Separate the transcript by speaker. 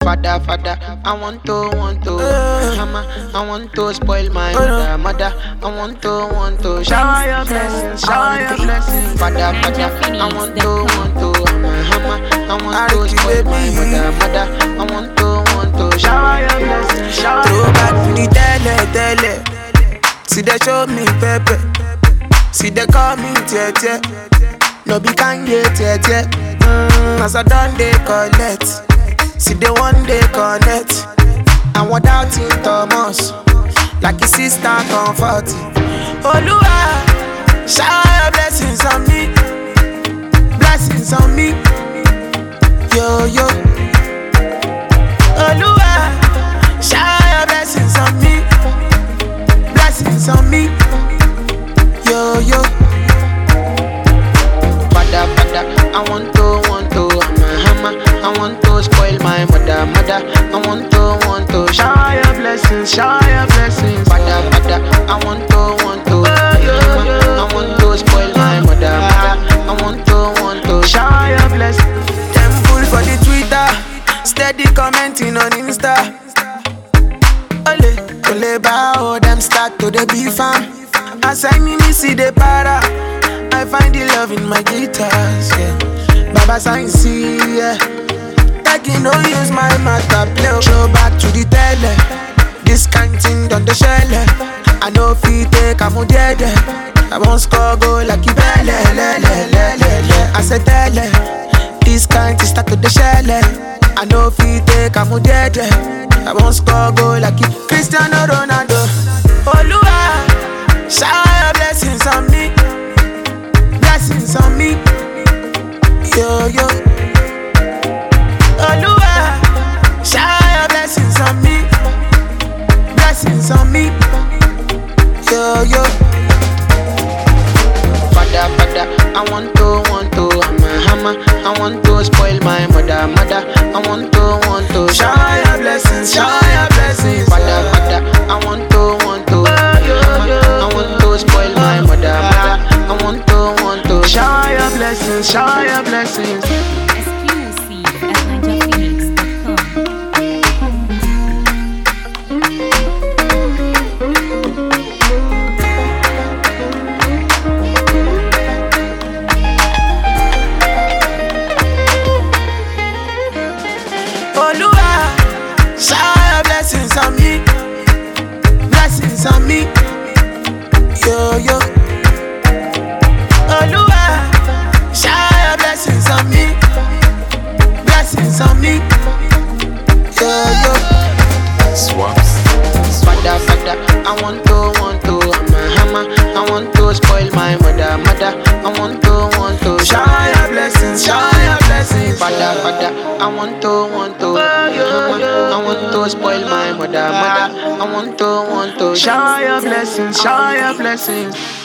Speaker 1: Father, I want to, mama, I want to spoil my mother, I want to, shower your blessings, shower your blessings. Father, I want to, mama, I want to spoil my mother, I want to, shower your blessings, shower.
Speaker 2: Throw back to the tele. See they show me pepper, see they call me tete. No be Kanye tete. As I done they collect, see they one day connect. And without in Thomas, like his sister comfort. Oluwa, shower your blessings on me, blessings on me. Yo. Oluwa, shower your blessings on me, blessings on me. Yo.
Speaker 1: Father, I want to, I want to spoil my mother, I want to, shower your blessings, shower your blessings. Father, I want to, I want to spoil my mother, I want to, shower your blessings.
Speaker 2: Them full for the Twitter, steady commenting on Insta. Ole bao, them start to the beef fam. As I see the para, I find the love in my guitars, yeah. Baba Science, yeah. Like you know, use my master play. Show back to the tele. This kind thing done the shell. I know feet take a dead. I won't score goal like you belle. I said tele. This kind thing start to the shell. I know feet take a dead. I won't score goal like you Cristiano Ronaldo. Oluwa, shower your blessings on me, blessings on me. Yo. Oluwa, shower your blessings on me, blessings on me. Yo.
Speaker 1: Father, I want to, I want to spoil my mother, I want to,
Speaker 2: shower your blessings, shower your blessings.
Speaker 1: Father, I want to, I want to spoil my mother, I want to, shower your blessings, shower your blessings.
Speaker 3: Exclusive at NigerPhoenix.com.
Speaker 2: Oluwa, shower your blessings on me, blessings on me. Yo. Oluwa, shower your blessings on me, blessings on me. Yo.
Speaker 4: Swaps.
Speaker 1: Father, I want to, I want to spoil my mother, I want to,
Speaker 2: Shower your blessings, shower your blessings.
Speaker 1: Father, I want to, I want to spoil my mother, I want to,
Speaker 2: Shower your blessings, shower your blessings.